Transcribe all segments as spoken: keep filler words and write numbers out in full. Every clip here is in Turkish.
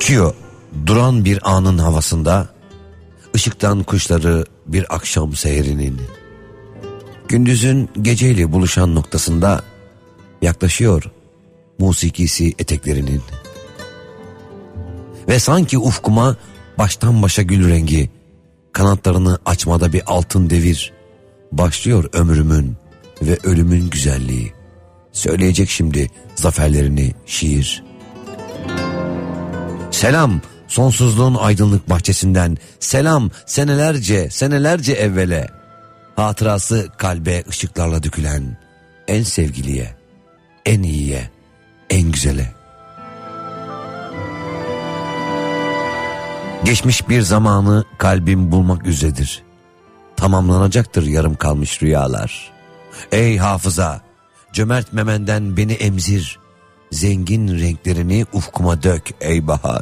Uçuyor duran bir anın havasında, ışıktan kuşları bir akşam seyrinin. Gündüzün geceyle buluşan noktasında yaklaşıyor musikisi eteklerinin. Ve sanki ufkuma baştan başa gül rengi, kanatlarını açmada bir altın devir. Başlıyor ömrümün ve ölümün güzelliği. Söyleyecek şimdi zaferlerini şiir. Selam sonsuzluğun aydınlık bahçesinden, selam senelerce senelerce evvele. Hatırası kalbe ışıklarla dökülen en sevgiliye, en iyiye, en güzele. Geçmiş bir zamanı kalbim bulmak üzeredir. Tamamlanacaktır yarım kalmış rüyalar. Ey hafıza, cömert memenden beni emzir. Zengin renklerini ufkuma dök ey bahar.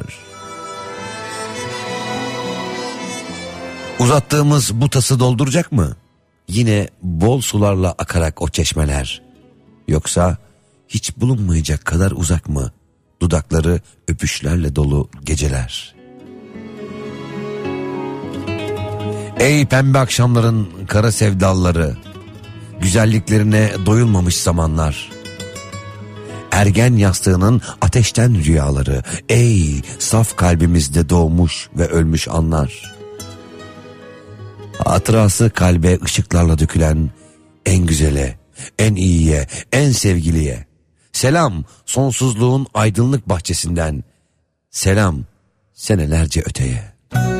Uzattığımız bu tası dolduracak mı? Yine bol sularla akarak o çeşmeler. Yoksa hiç bulunmayacak kadar uzak mı? Dudakları öpüşlerle dolu geceler. Ey pembe akşamların kara sevdalıları, güzelliklerine doyulmamış zamanlar. Ergen yastığının ateşten rüyaları, ey saf kalbimizde doğmuş ve ölmüş anlar. Hatırası kalbe ışıklarla dökülen en güzele, en iyiye, en sevgiliye. Selam sonsuzluğun aydınlık bahçesinden, selam senelerce öteye.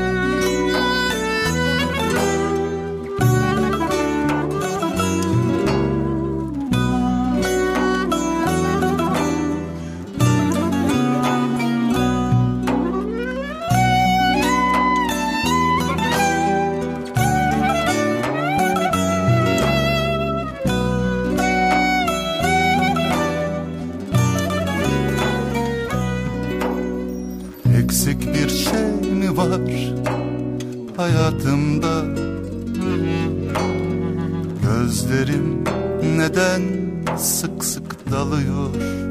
Hayatımda gözlerim neden sık sık dalıyor?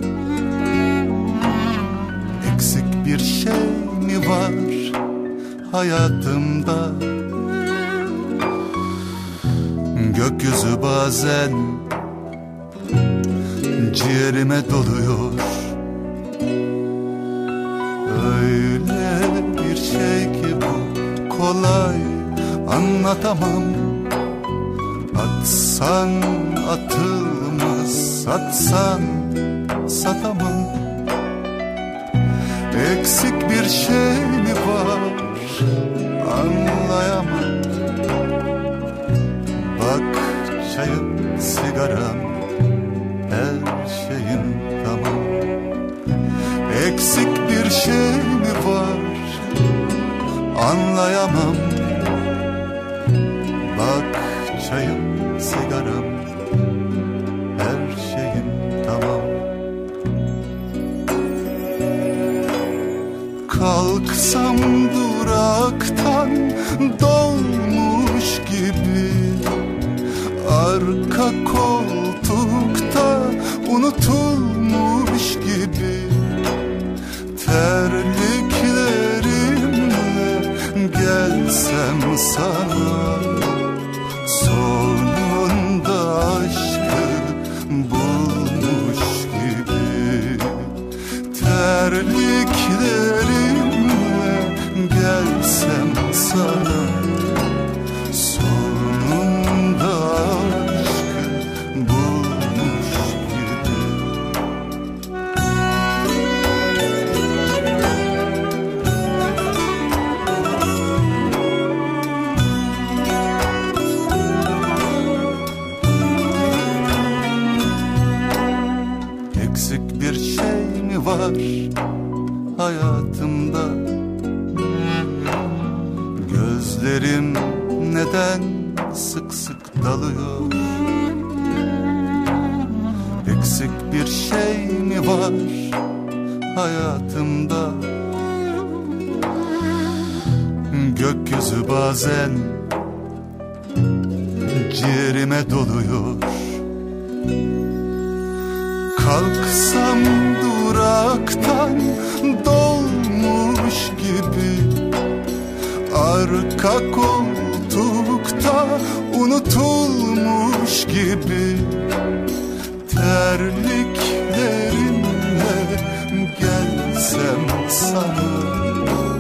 Eksik bir şey mi var hayatımda? Gökyüzü bazen ciğerime doluyor. Öyle bir şey ki bu kolay anlatamam. Atsan atılmaz, satsan satamam. Eksik bir şey mi var anlayamam. Bak çayım, sigaram, her şeyim tamam. Eksik bir şey mi var anlayamam. Bak çayım, sigaram, her şeyim tamam. Kalksam duraktan dolmuş gibi, arka koltukta unutulmuş gibi, terliklerimle gelsem sana, sonunda aşkı bulmuş gibi, terliklerimle gelsem sana, sonunda aşkı bulmuş gibi. Eksik bir şey mi var hayatımda? Gözlerim neden sık sık dalıyor? Eksik bir şey mi var hayatımda? Gökyüzü bazen ciğerime doluyor. Kalksam duraktan dolmuş gibi. Arka koltukta unutulmuş gibi. Terliklerinle gelsem sana,